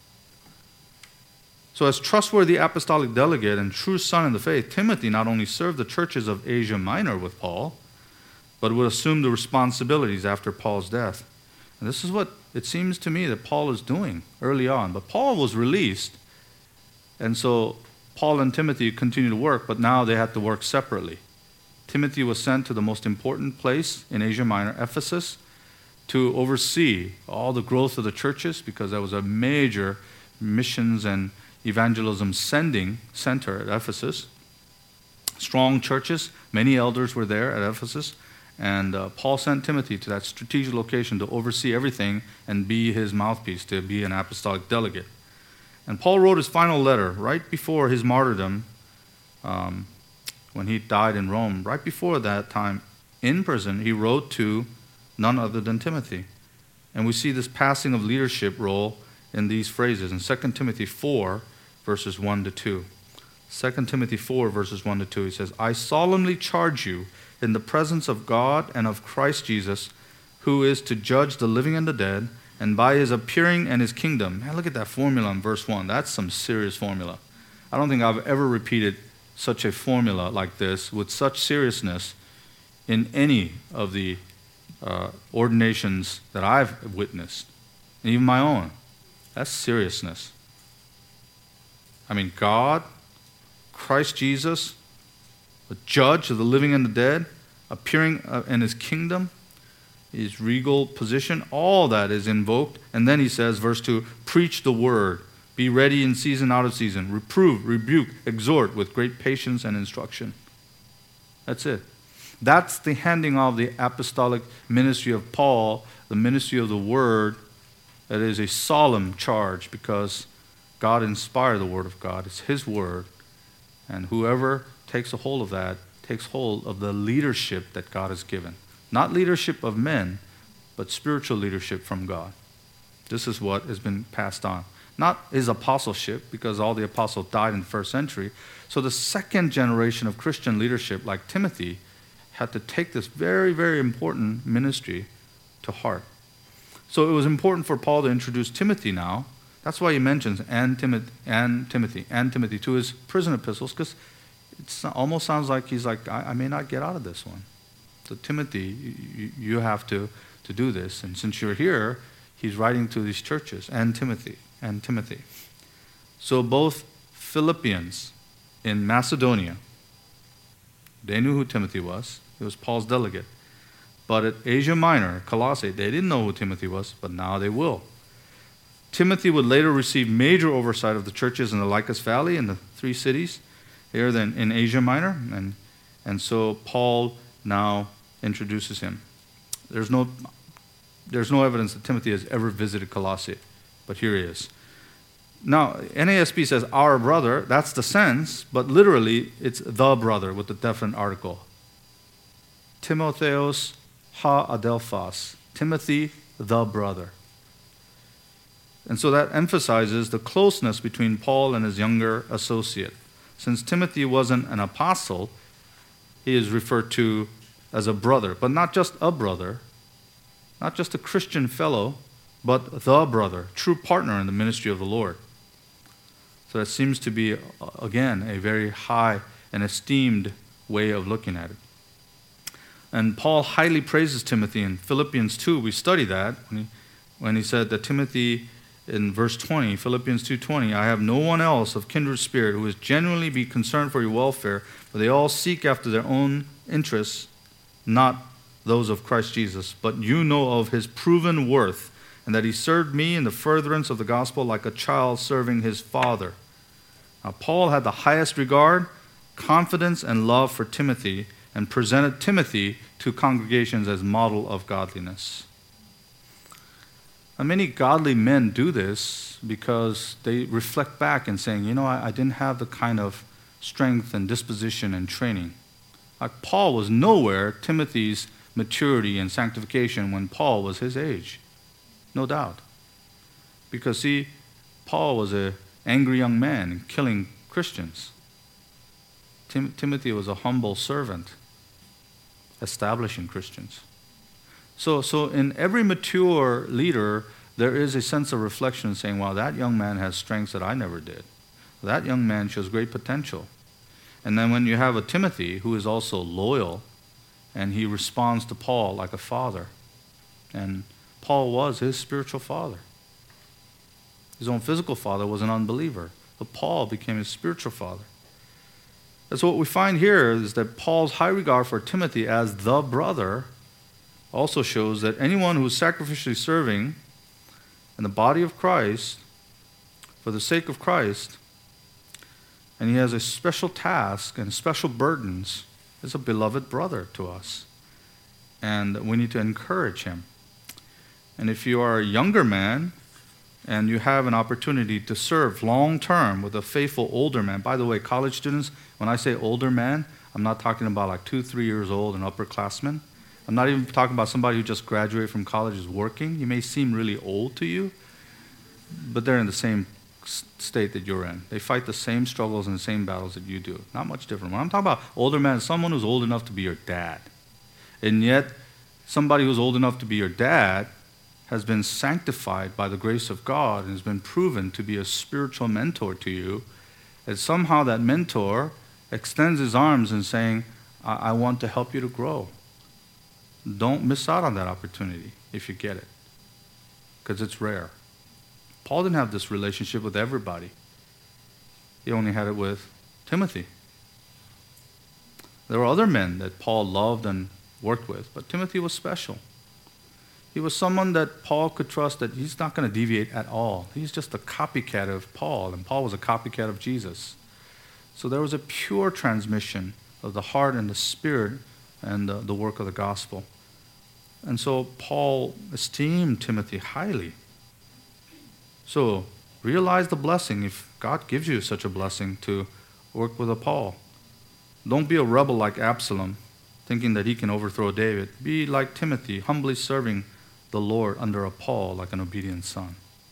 So as trustworthy apostolic delegate and true son in the faith, Timothy not only served the churches of Asia Minor with Paul, but would assume the responsibilities after Paul's death. And this is what it seems to me that Paul is doing early on. But Paul was released, and so Paul and Timothy continued to work, but now they had to work separately. Timothy was sent to the most important place in Asia Minor, Ephesus, to oversee all the growth of the churches, because that was a major missions and evangelism sending center at Ephesus. Strong churches, many elders were there at Ephesus, and Paul sent Timothy to that strategic location to oversee everything and be his mouthpiece, to be an apostolic delegate. And Paul wrote his final letter right before his martyrdom, when he died in Rome. Right before that time, in prison, he wrote to none other than Timothy. And we see this passing of leadership role in these phrases in 2 Timothy 4, verses 1 to 2. 2 Timothy 4, verses 1 to 2, he says, I solemnly charge you in the presence of God and of Christ Jesus, who is to judge the living and the dead, and by his appearing and his kingdom. Man, look at that formula in verse 1. That's some serious formula. I don't think I've ever repeated such a formula like this with such seriousness in any of the ordinations that I've witnessed, and even my own. That's seriousness. I mean, God, Christ Jesus, the judge of the living and the dead, appearing in his kingdom, his regal position, all that is invoked. And then he says, verse 2, preach the word, be ready in season, out of season, reprove, rebuke, exhort with great patience and instruction. That's it. That's the handing of the apostolic ministry of Paul, the ministry of the word. That is a solemn charge, because God inspired the word of God. It's his word. And whoever takes a hold of that takes hold of the leadership that God has given. Not leadership of men, but spiritual leadership from God. This is what has been passed on. Not his apostleship, because all the apostles died in the first century. So the second generation of Christian leadership, like Timothy, had to take this very, very important ministry to heart. So it was important for Paul to introduce Timothy now. That's why he mentions and Timothy to his prison epistles, because it almost sounds like he's like, I may not get out of this one. So Timothy, you have to do this. And since you're here, he's writing to these churches, and Timothy. So both Philippians in Macedonia, they knew who Timothy was. He was Paul's delegate. But at Asia Minor, Colossae, they didn't know who Timothy was, but now they will. Timothy would later receive major oversight of the churches in the Lycus Valley, in the 3 cities here then in Asia Minor. And so Paul now introduces him. There's no evidence that Timothy has ever visited Colossae, but here he is. Now, NASB says our brother, that's the sense, but literally it's the brother with the definite article. Timotheos ha adelphos, Timothy the brother. And so that emphasizes the closeness between Paul and his younger associate. Since Timothy wasn't an apostle, he is referred to as a brother, but not just a brother, not just a Christian fellow, but the brother, true partner in the ministry of the Lord. So that seems to be, again, a very high and esteemed way of looking at it. And Paul highly praises Timothy in Philippians 2. We study that when he said that Timothy, in verse 20, Philippians 2:20, I have no one else of kindred spirit who is genuinely be concerned for your welfare, for they all seek after their own interests, not those of Christ Jesus. But you know of his proven worth, and that he served me in the furtherance of the gospel like a child serving his father. Now, Paul had the highest regard, confidence, and love for Timothy, and presented Timothy to congregations as model of godliness. And many godly men do this because they reflect back and saying, I didn't have the kind of strength and disposition and training. Like Paul was nowhere Timothy's maturity and sanctification when Paul was his age. No doubt. Because see, Paul was an angry young man killing Christians. Timothy was a humble servant establishing Christians. So in every mature leader, there is a sense of reflection saying, wow, that young man has strengths that I never did. That young man shows great potential. And then when you have a Timothy who is also loyal and he responds to Paul like a father. And Paul was his spiritual father. His own physical father was an unbeliever, but Paul became his spiritual father. And so what we find here is that Paul's high regard for Timothy as the brother also shows that anyone who is sacrificially serving in the body of Christ for the sake of Christ, and he has a special task and special burdens, is a beloved brother to us. And we need to encourage him. And if you are a younger man and you have an opportunity to serve long term with a faithful older man, by the way, college students, when I say older man, I'm not talking about like 2-3 years old and upperclassmen. I'm not even talking about somebody who just graduated from college is working. You may seem really old to you, but they're in the same state that you're in. They fight the same struggles and the same battles that you do. Not much different. When I'm talking about older man, someone who's old enough to be your dad. And yet, somebody who's old enough to be your dad has been sanctified by the grace of God and has been proven to be a spiritual mentor to you. And somehow that mentor extends his arms and saying, I want to help you to grow. Don't miss out on that opportunity if you get it, because it's rare. Paul didn't have this relationship with everybody. He only had it with Timothy. There were other men that Paul loved and worked with, but Timothy was special. He was someone that Paul could trust that he's not going to deviate at all. He's just a copycat of Paul, and Paul was a copycat of Jesus. So there was a pure transmission of the heart and the spirit and the work of the gospel. And so Paul esteemed Timothy highly. So realize the blessing if God gives you such a blessing to work with a Paul. Don't be a rebel like Absalom, thinking that he can overthrow David. Be like Timothy, humbly serving the Lord under a Paul like an obedient son.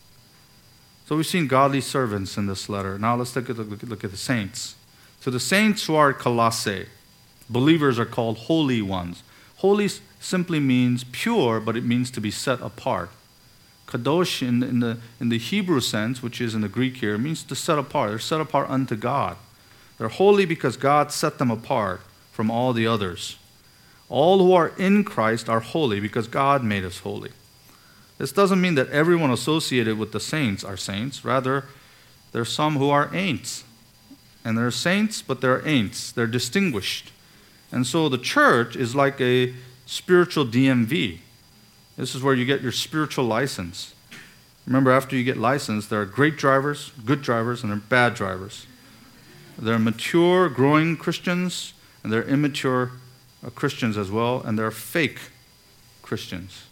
So we've seen godly servants in this letter. Now let's look at the saints. So the saints who are at Colossae, believers are called holy ones. Holy simply means pure, but it means to be set apart. Kadosh in the Hebrew sense, which is in the Greek here, means to set apart. They're set apart unto God. They're holy because God set them apart from all the others. All who are in Christ are holy because God made us holy. This doesn't mean that everyone associated with the saints are saints. Rather, there are some who are ain'ts. And they're saints, but they're ain'ts. They're distinguished. And so the church is like a spiritual DMV. This is where you get your spiritual license. Remember, after you get licensed, there are great drivers, good drivers, and there are bad drivers. There are mature, growing Christians, and there are immature Christians as well, and there are fake Christians.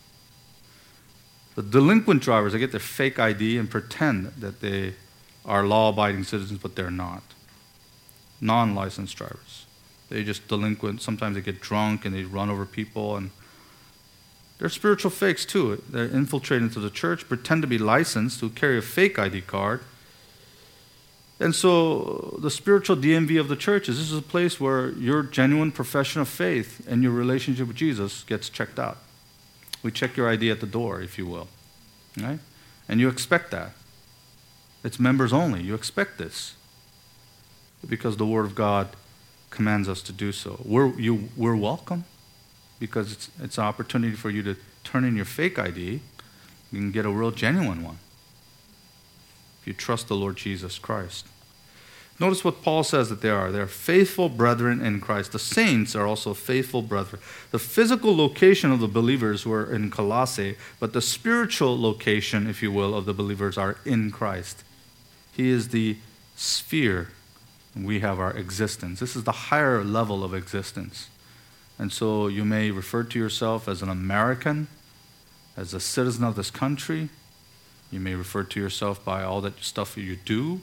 The delinquent drivers, they get their fake ID and pretend that they are law-abiding citizens, but they're not. Non-licensed drivers. They're just delinquent. Sometimes they get drunk and they run over people, and they're spiritual fakes too. They're infiltrated into the church, pretend to be licensed, who carry a fake ID card. And so the spiritual DMV of the church is this is a place where your genuine profession of faith and your relationship with Jesus gets checked out. We check your ID at the door, if you will. Right? And you expect that. It's members only. You expect this. Because the Word of God commands us to do so. We're welcome. Because it's an opportunity for you to turn in your fake ID. You can get a real genuine one. If you trust the Lord Jesus Christ. Notice what Paul says that they are. They're faithful brethren in Christ. The saints are also faithful brethren. The physical location of the believers were in Colossae, but the spiritual location, if you will, of the believers are in Christ. He is the sphere, and we have our existence. This is the higher level of existence. And so you may refer to yourself as an American, as a citizen of this country. You may refer to yourself by all that stuff you do.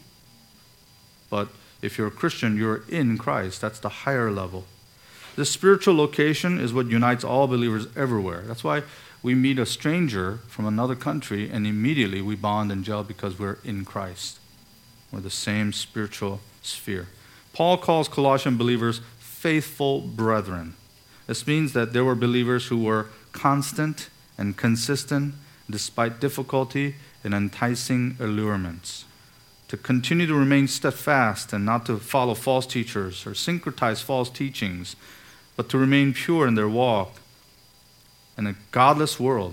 But if you're a Christian, you're in Christ. That's the higher level. This spiritual location is what unites all believers everywhere. That's why we meet a stranger from another country and immediately we bond and gel because we're in Christ. We're the same spiritual sphere. Paul calls Colossian believers faithful brethren. This means that there were believers who were constant and consistent despite difficulty and enticing allurements. To continue to remain steadfast and not to follow false teachers or syncretize false teachings but to remain pure in their walk in a godless world.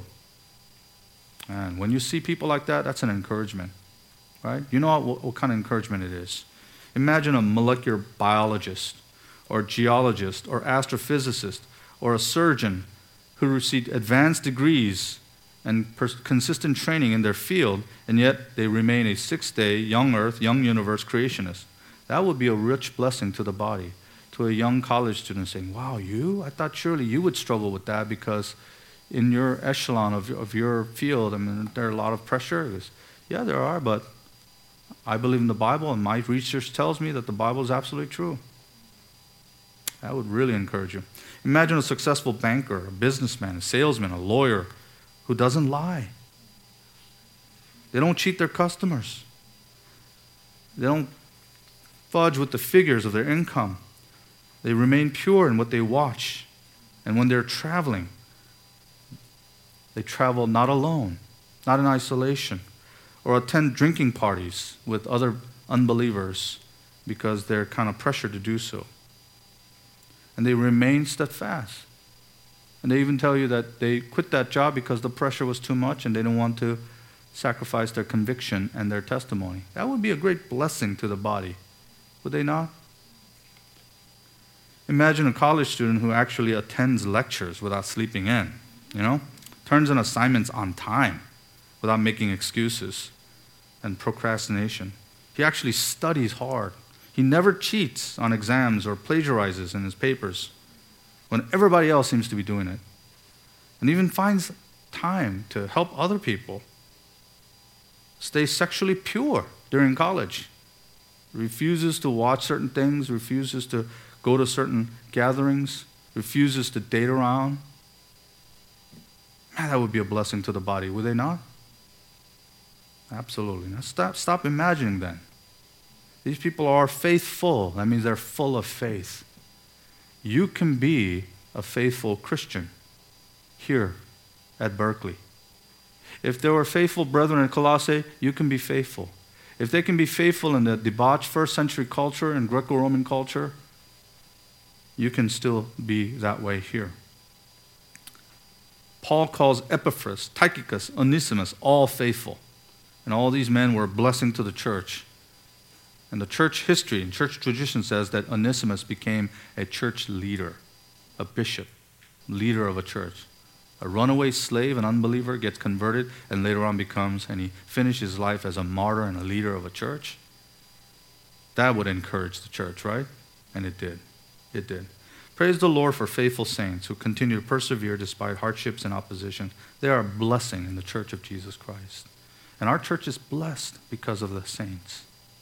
And when you see people like that, that's an encouragement, right? You know what kind of encouragement it is. Imagine a molecular biologist or geologist or astrophysicist or a surgeon who received advanced degrees and consistent training in their field, and yet they remain a sixth-day, young earth, young universe creationist. That would be a rich blessing to the body, to a young college student saying, wow, you? I thought surely you would struggle with that because in your echelon of your field, I mean, there are a lot of pressure. Goes, yeah, there are, but I believe in the Bible, and my research tells me that the Bible is absolutely true. That would really encourage you. Imagine a successful banker, a businessman, a salesman, a lawyer who doesn't lie. They don't cheat their customers. They don't fudge with the figures of their income. They remain pure in what they watch. And when they're traveling, they travel not alone, not in isolation, or attend drinking parties with other unbelievers because they're kind of pressured to do so. And they remain steadfast. And they even tell you that they quit that job because the pressure was too much and they don't want to sacrifice their conviction and their testimony. That would be a great blessing to the body, would they not? Imagine a college student who actually attends lectures without sleeping in, turns in assignments on time without making excuses and procrastination. He actually studies hard. He never cheats on exams or plagiarizes in his papers when everybody else seems to be doing it. And even finds time to help other people stay sexually pure during college. Refuses to watch certain things, refuses to go to certain gatherings, refuses to date around. Man, that would be a blessing to the body, would they not? Absolutely. Now stop imagining then. These people are faithful. That means they're full of faith. You can be a faithful Christian here at Berkeley. If there were faithful brethren in Colossae, you can be faithful. If they can be faithful in the debauched first century culture and Greco-Roman culture, you can still be that way here. Paul calls Epaphras, Tychicus, Onesimus all faithful. And all these men were a blessing to the church. And the church history and church tradition says that Onesimus became a church leader, a bishop, leader of a church. A runaway slave, an unbeliever, gets converted and later on and he finishes his life as a martyr and a leader of a church. That would encourage the church, right? And it did. It did. Praise the Lord for faithful saints who continue to persevere despite hardships and opposition. They are a blessing in the church of Jesus Christ. And our church is blessed because of the saints.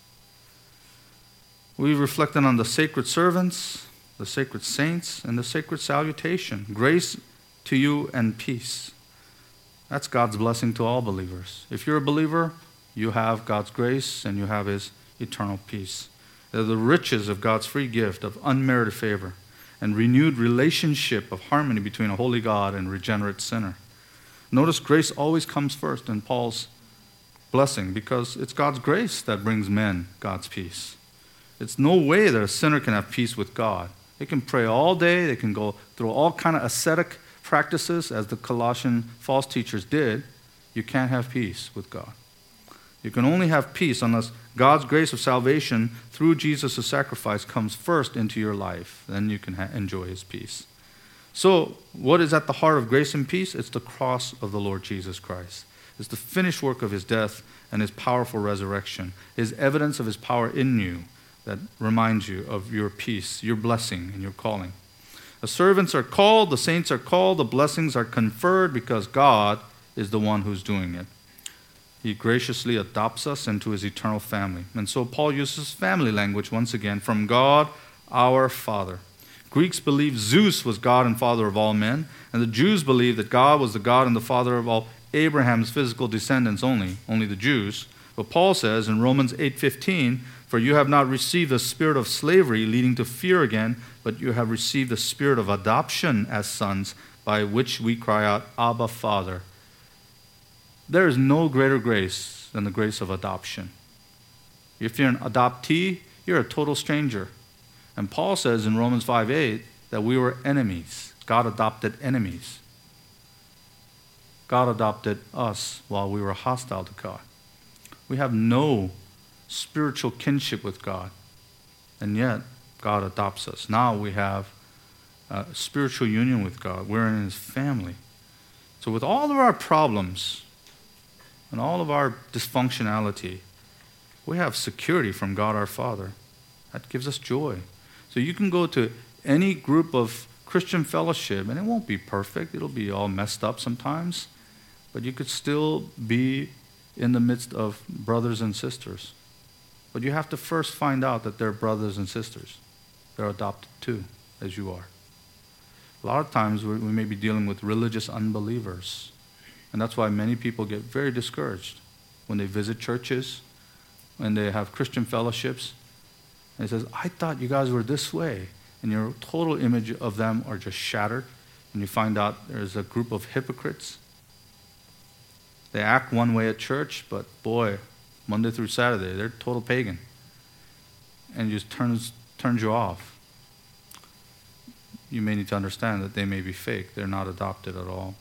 We reflected on the sacred servants, the sacred saints, and the sacred salutation. Grace to you and peace. That's God's blessing to all believers. If you're a believer, you have God's grace and you have His eternal peace. They're the riches of God's free gift of unmerited favor and renewed relationship of harmony between a holy God and a regenerate sinner. Notice grace always comes first in Paul's blessing because it's God's grace that brings men God's peace. It's no way that a sinner can have peace with God. They can pray all day. They can go through all kind of ascetic practices as the Colossian false teachers did. You can't have peace with God. You can only have peace unless God's grace of salvation through Jesus' sacrifice comes first into your life. Then you can enjoy His peace. So what is at the heart of grace and peace? It's the cross of the Lord Jesus Christ. It's the finished work of His death and His powerful resurrection. His evidence of His power in you that reminds you of your peace, your blessing, and your calling. The servants are called, the saints are called, the blessings are conferred because God is the one who's doing it. He graciously adopts us into His eternal family. And so Paul uses family language once again, from God, our Father. Greeks believed Zeus was God and Father of all men, and the Jews believed that God was the God and the Father of all Abraham's physical descendants only the Jews. But Paul says in Romans 8:15, for you have not received the spirit of slavery leading to fear again, but you have received the spirit of adoption as sons, by which we cry out, Abba, Father. There is no greater grace than the grace of adoption. If you're an adoptee, you're a total stranger. And Paul says in Romans 5:8 that we were enemies. God adopted enemies. God adopted us while we were hostile to God. We have no spiritual kinship with God, and yet God adopts us. Now we have a spiritual union with God. We're in His family. So with all of our problems and all of our dysfunctionality, we have security from God our Father. That gives us joy. So you can go to any group of Christian fellowship, and it won't be perfect. It'll be all messed up sometimes. But you could still be in the midst of brothers and sisters. But you have to first find out that they're brothers and sisters. They're adopted too, as you are. A lot of times we may be dealing with religious unbelievers. And that's why many people get very discouraged when they visit churches, when they have Christian fellowships. And it says, I thought you guys were this way. And your total image of them are just shattered. And you find out there's a group of hypocrites. They act one way at church, but boy, Monday through Saturday, they're total pagan. And it just turns you off. You may need to understand that they may be fake. They're not adopted at all.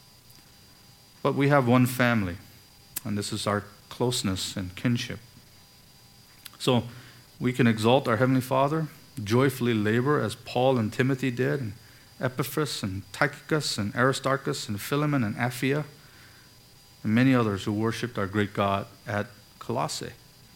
But we have one family, and this is our closeness and kinship. So we can exalt our Heavenly Father, joyfully labor as Paul and Timothy did, and Epaphras and Tychicus and Aristarchus and Philemon and Apphia, and many others who worshipped our great God at Colossae.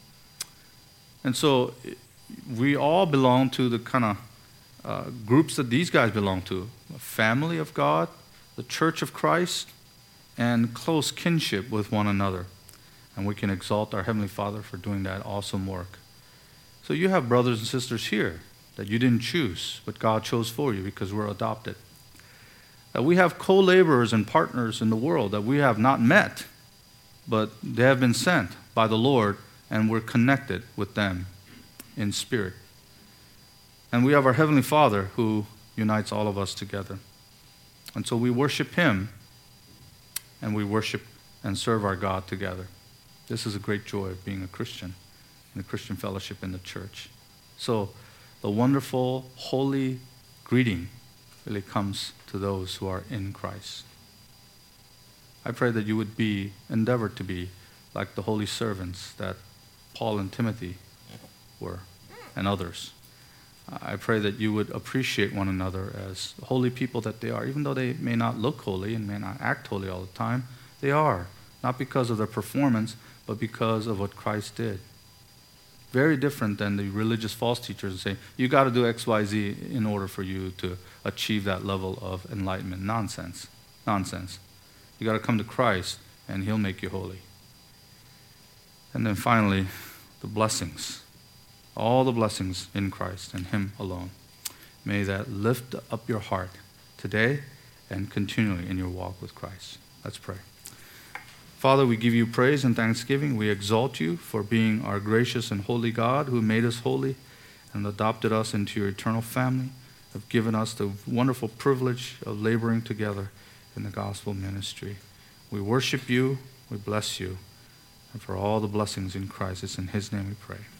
And so we all belong to the kind of groups that these guys belong to: a family of God, the church of Christ, and close kinship with one another. And we can exalt our Heavenly Father for doing that awesome work. So you have brothers and sisters here that you didn't choose, but God chose for you because we're adopted. We have co-laborers and partners in the world that we have not met, but they have been sent by the Lord, and we're connected with them in spirit. And we have our Heavenly Father who unites all of us together. And so we worship Him, and we worship and serve our God together. This is a great joy of being a Christian, in a Christian fellowship in the church. So the wonderful, holy greeting really comes to those who are in Christ. I pray that you would endeavor to be like the holy servants that Paul and Timothy were, and others. I pray that you would appreciate one another as holy people that they are. Even though they may not look holy and may not act holy all the time, they are. Not because of their performance, but because of what Christ did. Very different than the religious false teachers who say, you got to do X, Y, Z in order for you to achieve that level of enlightenment. Nonsense. You got to come to Christ, and He'll make you holy. And then finally, the blessings. All the blessings in Christ and Him alone. May that lift up your heart today and continually in your walk with Christ. Let's pray. Father, we give you praise and thanksgiving. We exalt you for being our gracious and holy God who made us holy and adopted us into your eternal family, have given us the wonderful privilege of laboring together in the gospel ministry. We worship you, we bless you, and for all the blessings in Christ, it's in His name we pray.